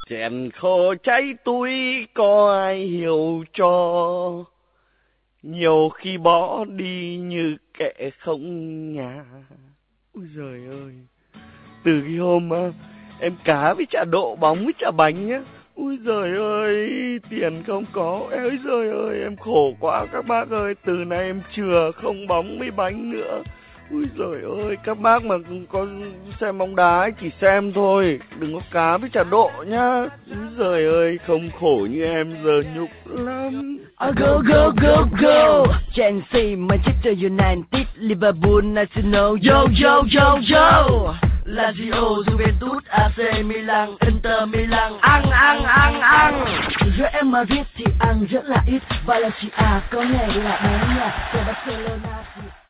Chèn khô cháy túi có ai hiểu cho, nhiều khi bỏ đi như kẻ không nhà. Ôi giời ơi, từ cái hôm em cá với chả độ bóng với chả bánh nhá. Ui giời ơi, tiền không có. Ôi giời ơi, em khổ quá các bác ơi. Từ nay em chừa không bóng với bánh nữa. Ui giời ơi, các bác mà có xem bóng đá ấy, chỉ xem thôi, đừng có cá với chả độ nhá. Ui giời ơi, không khổ như em giờ nhục lắm. Go go go go, Chelsea, Manchester United, Liverpool, Arsenal, yo yo yo yo, Lazio, Juventus, AC Milan, Inter Milan, ăn. Real Madrid thì ăn rất là ít, Valencia có ngày là bé nhà, Barcelona thì